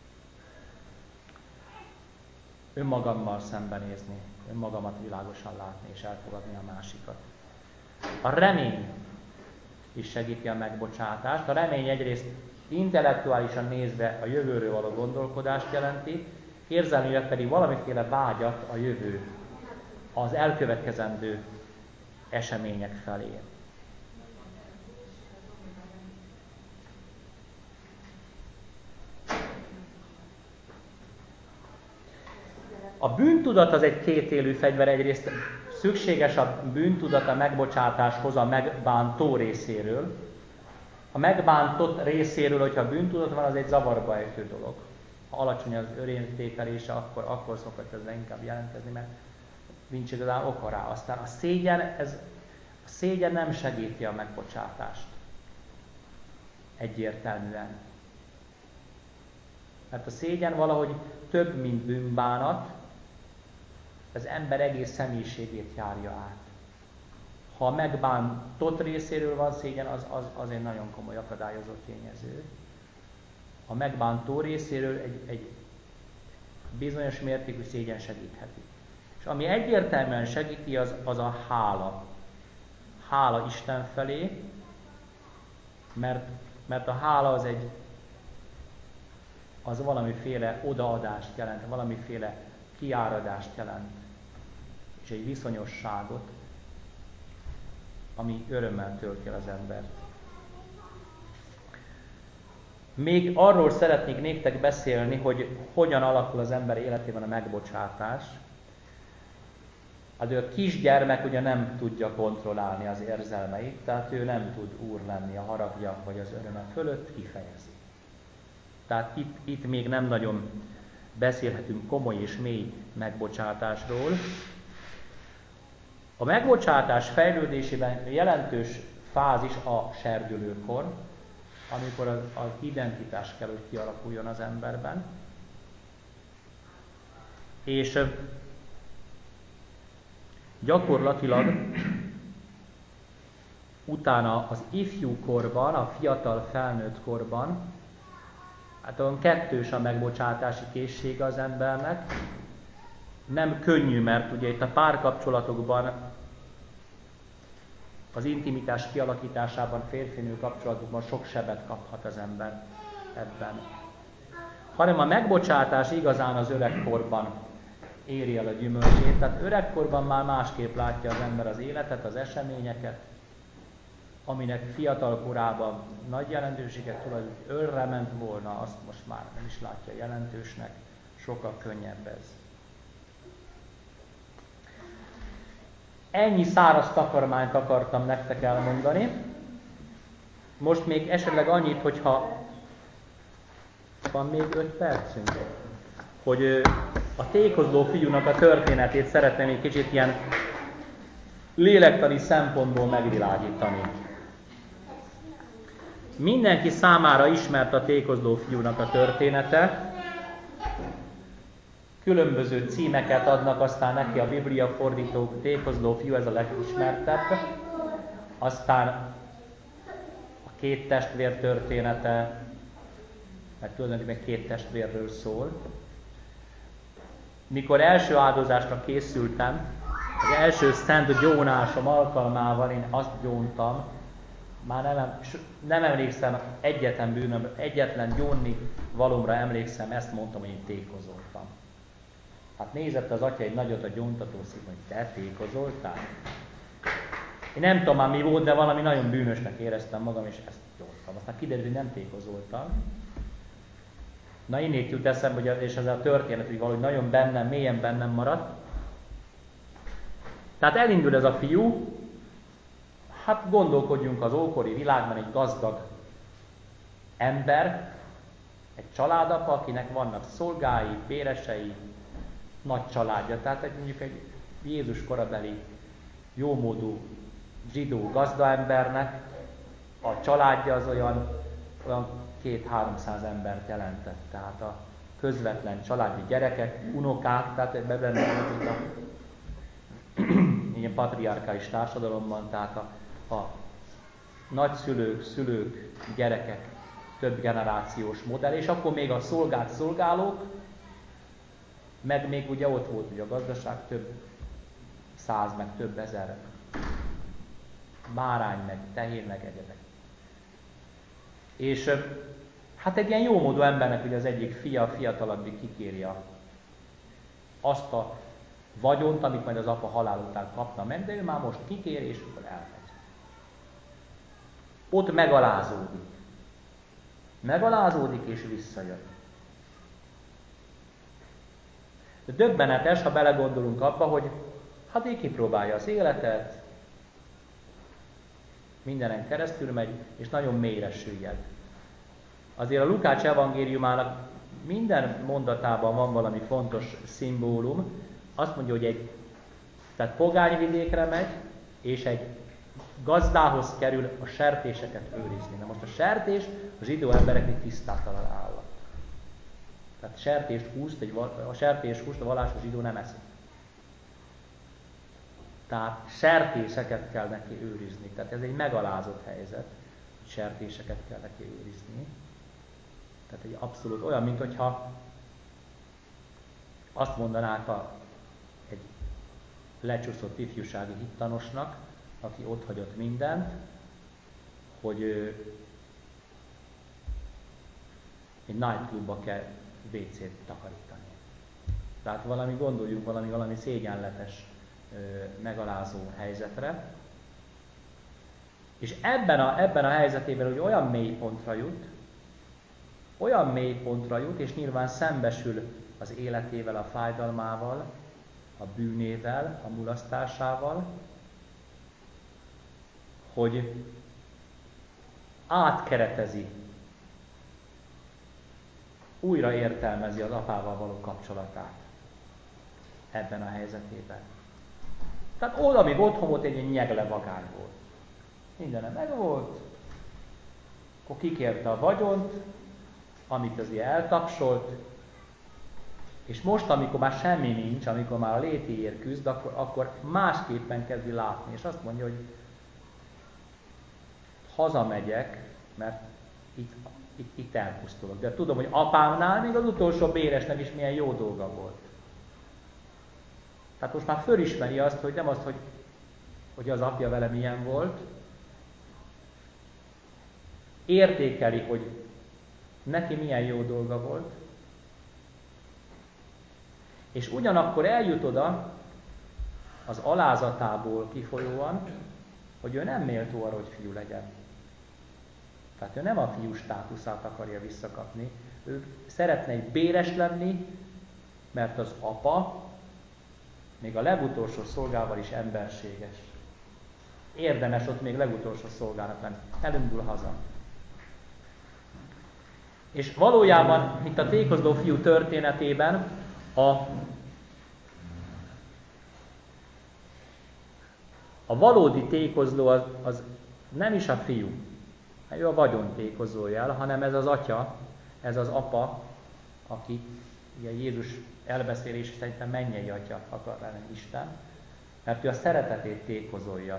Önmagammal szembenézni, önmagamat világosan látni és elfogadni a másikat. A remény is segíti a megbocsátást. A remény egyrészt intellektuálisan nézve a jövőről való gondolkodást jelenti, érzelmileg pedig valamiféle vágyat a jövő, az elkövetkezendő események felé. A bűntudat az egy kétélű fegyver, egyrészt szükséges a bűntudat a megbocsátáshoz a megbántó részéről. A megbántott részéről, hogyha a bűntudat van, az egy zavarba ejtő dolog. Ha alacsony az önértékelése, akkor, akkor szokott ez inkább jelentkezni, mert nincs igazán oka rá. Aztán a szégyen, ez, a szégyen nem segíti a megbocsátást. Egyértelműen. Mert a szégyen valahogy több, mint bűnbánat, az ember egész személyiségét járja át. Ha a megbántott részéről van szégyen, az, az, az egy nagyon komoly akadályozó tényező. A megbántó részéről egy, egy bizonyos mértékű szégyen segítheti. És ami egyértelműen segíti, az, az a hála. Hála Isten felé, mert, mert a hála az egy az valamiféle odaadást jelent, valamiféle kiáradást jelent, és egy viszonyosságot, ami örömmel tölti el az embert. Még arról szeretnék néktek beszélni, hogy hogyan alakul az ember életében a megbocsátás. Hát ő a kisgyermek ugye nem tudja kontrollálni az érzelmeit, tehát ő nem tud úr lenni a haragja vagy az öröme fölött, kifejezi. Tehát itt, itt még nem nagyon beszélhetünk komoly és mély megbocsátásról. A megbocsátás fejlődésében jelentős fázis a serdülőkor, amikor az, az identitás kell, hogy kialakuljon az emberben. És gyakorlatilag utána az ifjú korban, a fiatal felnőtt korban, hát olyan kettős a megbocsátási készsége az embernek. Nem könnyű, mert ugye itt a párkapcsolatokban, az intimitás kialakításában, férfi-nő kapcsolatokban sok sebet kaphat az ember ebben. Hanem a megbocsátás igazán az öregkorban éri el a gyümölcsét, tehát öregkorban már másképp látja az ember az életet, az eseményeket, aminek fiatal korában nagy jelentőséget tulajdonít, örre ment volna, azt most már nem is látja jelentősnek, sokkal könnyebb ez. Ennyi száraz takarmányt akartam nektek elmondani. Most még esetleg annyit, hogyha van még öt percünk, hogy a tékozló fiúnak a történetét szeretném egy kicsit ilyen lélektani szempontból megvilágítani. Mindenki számára ismert a tékozló fiúnak a története. Különböző címeket adnak aztán neki a Biblia fordítók, tékozló fiú, ez a legismertebb. Aztán a két testvér története, mert tulajdonképpen két testvérről szól. Mikor első áldozásra készültem, az első szent gyónásom alkalmával én azt gyóntam, már nem, nem emlékszem egyetlen bűnöm, egyetlen gyónni valomra emlékszem, ezt mondtam, hogy én tékozoltam. Hát nézett az atya egy nagyot a gyóntató szín, hogy te tékozoltál? Én nem tudom már mi volt, de valami nagyon bűnösnek éreztem magam, és ezt gyóntam. Aztán kiderült, hogy nem tékozoltam. Na innét jut eszembe, hogy és ez a történet, hogy valahogy nagyon bennem, mélyen bennem maradt. Tehát elindul ez a fiú, hát gondolkodjunk az ókori világban, egy gazdag ember, egy családapa, akinek vannak szolgái, béresei, nagy családja. Tehát egy, mondjuk egy Jézus korabeli jómódú zsidó gazdaembernek a családja az olyan, olyan két-háromszáz embert jelentett. Tehát a közvetlen családi gyerekek, unokák, tehát benne volt a ilyen patriarkális társadalomban, tehát a, a nagyszülők, szülők, gyerekek, több generációs modell, és akkor még a szolgált szolgálók, meg még ugye ott volt ugye a gazdaság, több száz, meg több ezer bárány, meg tehén, meg egyebek. És hát egy ilyen jómódú embernek ugye az egyik fia, fiatalabbik kikéri azt a vagyont, amit majd az apa halál után kapna meg, de ő már most kikéri, és akkor elmegy. Ott megalázódik. Megalázódik, és visszajön. De döbbenetes, ha belegondolunk abba, hogy hát így kipróbálja az életet, mindenen keresztül megy, és nagyon mélyre süllyed. Azért a Lukács evangéliumának minden mondatában van valami fontos szimbólum. Azt mondja, hogy egy tehát pogányvidékre megy, és egy gazdához kerül a sertéseket őrizni. Na most a sertés a zsidó embereknek tisztátalan állat. Tehát sertést húst, egy, a sertés húst a vallásos zsidó nem eszik. Tehát sertéseket kell neki őrizni. Tehát ez egy megalázott helyzet, hogy sertéseket kell neki őrizni. Tehát egy abszolút olyan, mint hogyha azt mondanák a, egy lecsúszott ifjúsági hittanosnak, aki ott hagyott mindent, hogy egy nightclubba kell vé cét takarítani. Tehát valami, gondoljunk valami, valami szégyenletes, megalázó helyzetre. És ebben a, ebben a helyzetében ugye olyan mély pontra jut, olyan mély pontra jut, és nyilván szembesül az életével, a fájdalmával, a bűnével, a mulasztásával, hogy átkeretezi, újra értelmezi az apával való kapcsolatát ebben a helyzetében. Tehát oda, amíg otthon volt, egy nyegle vagány volt. Mindenem meg volt, akkor kikérte a vagyont, amit azért eltapsolt, és most, amikor már semmi nincs, amikor már a létéért küzd, akkor, akkor másképpen kezdi látni, és azt mondja, hogy hazamegyek, mert itt, itt, itt elpusztulok. De tudom, hogy apámnál még az utolsó béresnek is milyen jó dolga volt. Tehát most már fölismeri azt, hogy nem azt, hogy, hogy az apja vele milyen volt, értékeli, hogy neki milyen jó dolga volt, és ugyanakkor eljut oda az alázatából kifolyóan, hogy ő nem méltó arra, hogy fiú legyen. Tehát ő nem a fiú státuszát akarja visszakapni, ő szeretne egy béres lenni, mert az apa még a legutolsó szolgával is emberséges. Érdemes ott még legutolsó szolgának lenni. Elindul haza. És valójában itt a tékozló fiú történetében a, a valódi tékozló az, az nem is a fiú, ő a vagyon tékozolja el, hanem ez az atya, ez az apa, aki ugye Jézus elbeszélése szerintem mennyei atya akar lenni Isten, mert ő a szeretetét tékozolja.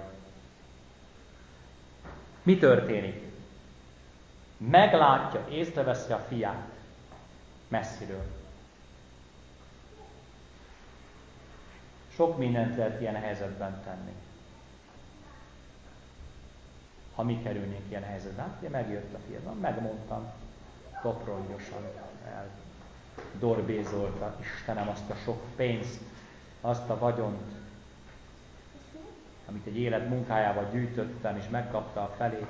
Mi történik? Meglátja, észreveszi a fiát messziről. Sok mindent lehet ilyen helyzetben tenni. Ha mi kerülnénk ilyen helyzetben, hát megjött a fiam, megmondtam, toprongyosan el dorbézolta Istenem azt a sok pénzt, azt a vagyont, amit egy élet munkájával gyűjtöttem, és megkapta a felét.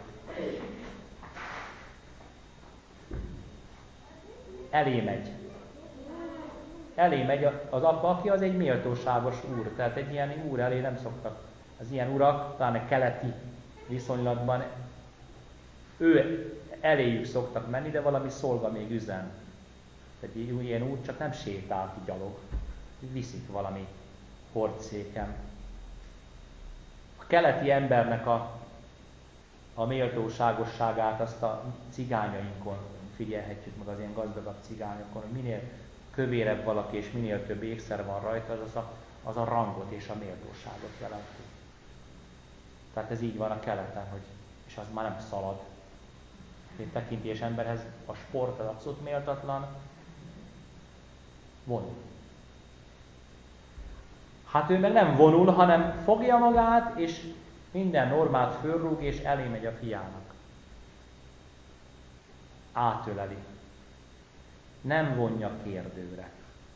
Elé megy. Elé megy az apa, aki az egy méltóságos úr. Tehát egy ilyen úr elé nem szoktak. Az ilyen urak, talán a keleti viszonylatban, ő eléjük szoktak menni, de valami szolga még üzen. Tehát egy ilyen úr csak nem sétál ki gyalog. Viszik valami hordszéken. A keleti embernek a, a méltóságosságát azt a cigányainkon figyelhetjük meg, az ilyen gazdagabb cigányokon, hogy minél kövérebb valaki és minél több ékszer van rajta, az, az, a, az a rangot és a méltóságot jelenti. Tehát ez így van a keleten, hogy, és az már nem szalad. Egy tekintélyes emberhez a sport az abszolút méltatlan, vonul. Hát ő meg nem vonul, hanem fogja magát, és minden normát fölrúg, és elé megy a fiának. Átöleli. Nem vonja kérdőre.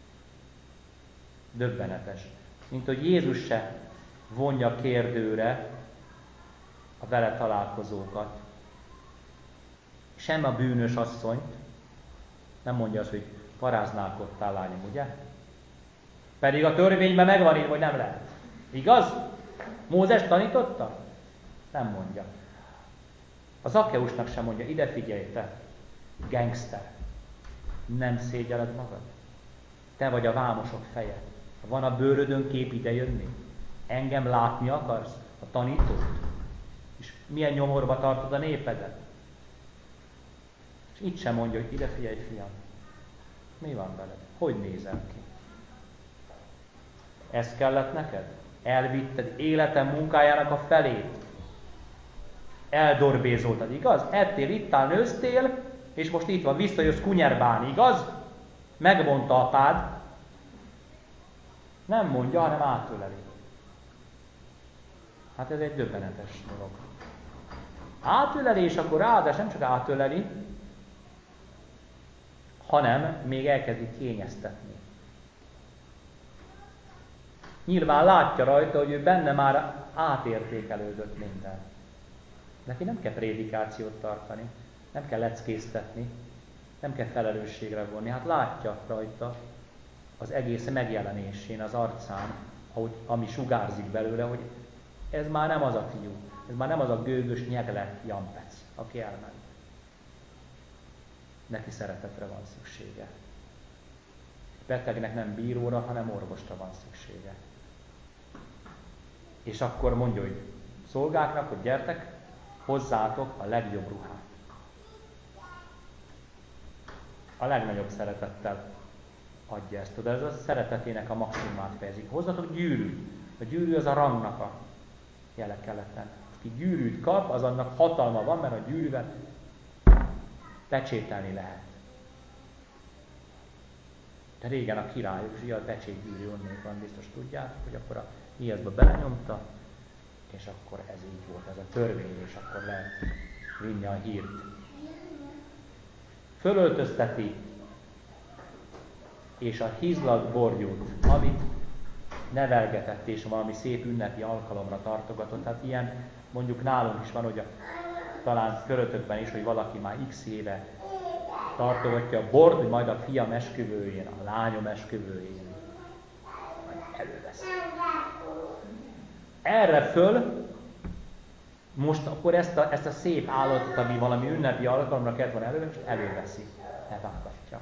Döbbenetes. Mint hogy Jézus se vonja kérdőre a vele találkozókat. Sem a bűnös asszonyt. Nem mondja azt, hogy paráználkodtál, lányom, ugye? Pedig a törvényben megvan írva, hogy nem lehet. Igaz? Mózes tanította? Nem mondja. Az Zakkeusnak sem mondja, ide figyelj te, gangster. Nem szégyeled magad? Te vagy a vámosok feje. Van a bőrödön kép ide jönni? Engem látni akarsz? A tanítót? És milyen nyomorba tartod a népedet? És itt sem mondja, hogy ide figyelj, fiam. Mi van veled? Hogy nézel ki? Ez kellett neked? Elvitted életem munkájának a felét. Eldorbézoltad, igaz? Ettél, ittál, nőztél, és most itt van, visszajössz kunyerbálni, igaz? Megmondta apád. Nem mondja, hanem átöleli. Hát ez egy döbbenetes dolog. Átöleli, és akkor ráadás nem csak átöleli, hanem még elkezdi kényeztetni. Nyilván látja rajta, hogy ő benne már átértékelődött minden. Neki nem kell prédikációt tartani, nem kell leckéztetni, nem kell felelősségre vonni. Hát látja rajta az egész megjelenésén, az arcán, ahogy, ami sugárzik belőle, hogy ez már nem az a fiú, ez már nem az a gőgös, nyegle jampec, aki elment. Neki szeretetre van szüksége. Betegnek nem bíróra, hanem orvosra van szüksége. És akkor mondja, hogy szolgáknak, hogy gyertek, hozzátok a legjobb ruhát. A legnagyobb szeretettel adja ezt. De ez a szeretetének a maximumát fejezik. Hozzatok gyűrűt. A gyűrű az a rangnak a jele keleten. Aki gyűrűt kap, az annak hatalma van, mert a gyűrűvel pecsételni lehet. De régen a királyok is ilyen pecsétgyűrű onnék van, biztos tudjátok, hogy akkor a íjazba belenyomta, és akkor ez így volt, ez a törvény, és akkor lehet vinni a hírt. Fölöltözteti, és a hízlalt borjút, amit nevelgetett és valami szép ünnepi alkalomra tartogatott. Hát ilyen mondjuk nálunk is van, hogy a, talán körötökben is, hogy valaki már x éve tartogatja a bort, hogy majd a fiam esküvőjén, a lányom esküvőjén majd elővesz. Erre föl most akkor ezt a, ezt a szép állatot, ami valami ünnepi alkalomra kellett volna elővenni, most előveszi, elvágatja.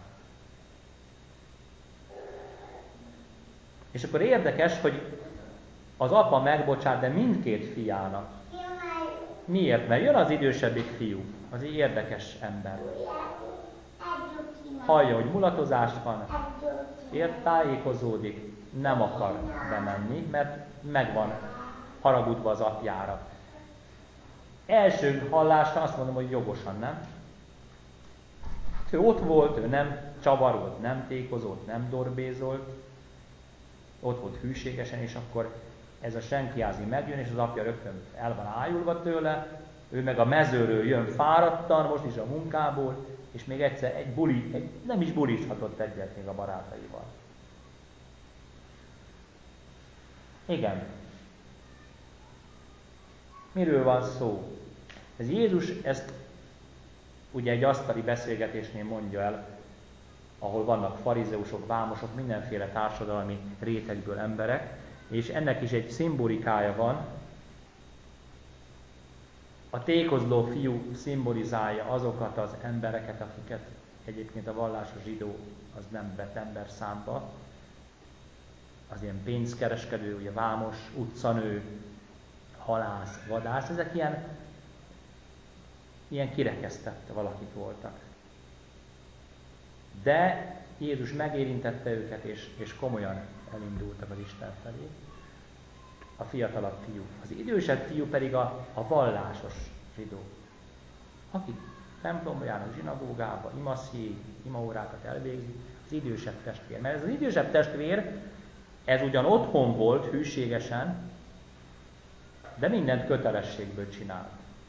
És akkor érdekes, hogy az apa megbocsát, de mindkét fiának. Miért? Mert jön az idősebbik fiú, az egy érdekes ember. Hallja, hogy mulatozás van, ért, tájékozódik, nem akar bemenni, mert meg van haragudva az apjára. Első hallásra azt mondom, hogy jogosan, nem? Ő ott volt, ő nem csavarolt, nem tékozott, nem dorbézolt, ott volt hűségesen, és akkor ez a senkiázi megjön, és az apja rögtön el van ájulva tőle, ő meg a mezőről jön fáradtan, most is a munkából, és még egyszer egy buli, egy, nem is bulizhatott egyet még a barátaival. Igen. Miről van szó? Ez Jézus ezt ugye egy asztali beszélgetésnél mondja el, ahol vannak farizeusok, vámosok, mindenféle társadalmi rétegből emberek, és ennek is egy szimbolikája van. A tékozló fiú szimbolizálja azokat az embereket, akiket egyébként a vallásos zsidó az nem vett ember számba, az ilyen pénzkereskedő, ugye vámos, utcanő, halász, vadász, ezek ilyen, ilyen kirekesztett valakik voltak. De Jézus megérintette őket, és, és komolyan elindultak az Isten felé. A fiatalabb fiú. Az idősebb fiú pedig a, a vallásos zsidó, akik templomba járnak, zsinagógába, imaszjé, imaórákat elvégzi, az idősebb testvér. Mert ez az idősebb testvér, ez ugyan otthon volt hűségesen, de mindent kötelességből csinált.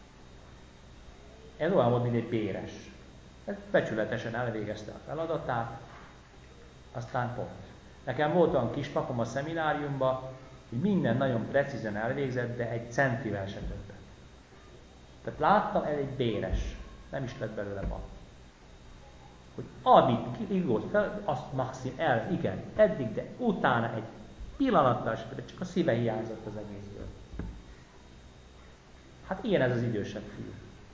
Ez olyan volt, mint egy béres. Ez becsületesen elvégezte a feladatát, aztán pont. Nekem volt olyan kispakom a szemináriumban, hogy minden nagyon precízen elvégzett, de egy centivel se többet. Tehát láttam, ez egy béres, nem is lett belőle ma. Hogy amit kigott fel, azt maxim el, igen, eddig, de utána egy pillanattal sem, csak a szíve hiányzott az egészből. Hát ilyen ez az idősebb fiú.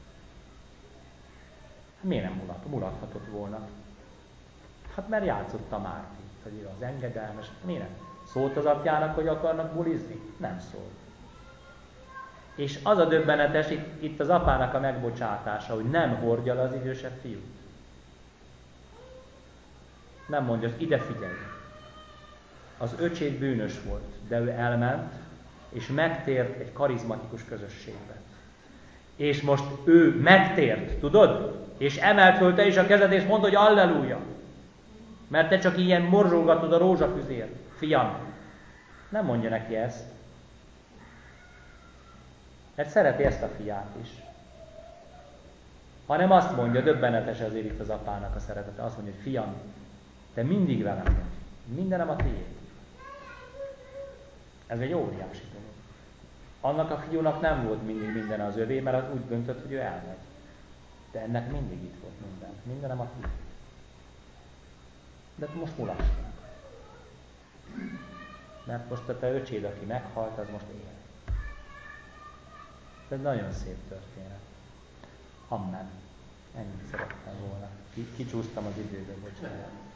Miért nem mulat? Mulathatott volna? Hát mert játszott a Márti, hogy ő az engedelmes. Miért nem? Szólt az apjának, hogy akarnak bulizni? Nem szólt. És az a döbbenetes itt, itt az apának a megbocsátása, hogy nem hordja le az idősebb fiút. Nem mondja, hogy ide figyelj. Az öcséd bűnös volt, de ő elment, és megtért egy karizmatikus közösségbe. És most ő megtért, tudod? És emelt föl te is a kezed, és mondd, hogy alleluja. Mert te csak ilyen morzsolgatod a rózsafüzért. Fiam, nem mondja neki ezt. Mert szereti ezt a fiát is. Hanem azt mondja, döbbenetes azért itt az apának a szeretete, azt mondja, hogy fiam, te mindig velem vagy. Mindenem a tiéd. Ez egy óriási dolog. Annak a fiúnak nem volt mindig minden az övé, mert az úgy döntött, hogy ő elmegy. De ennek mindig itt volt minden. Mindenem a tiéd. De most mulassunk. Mert most a te öcséd, aki meghalt, az most él. Ez nagyon szép történet. Amen. Ennyit szerettem volna. Kicsúsztam az időbe, bocsánat.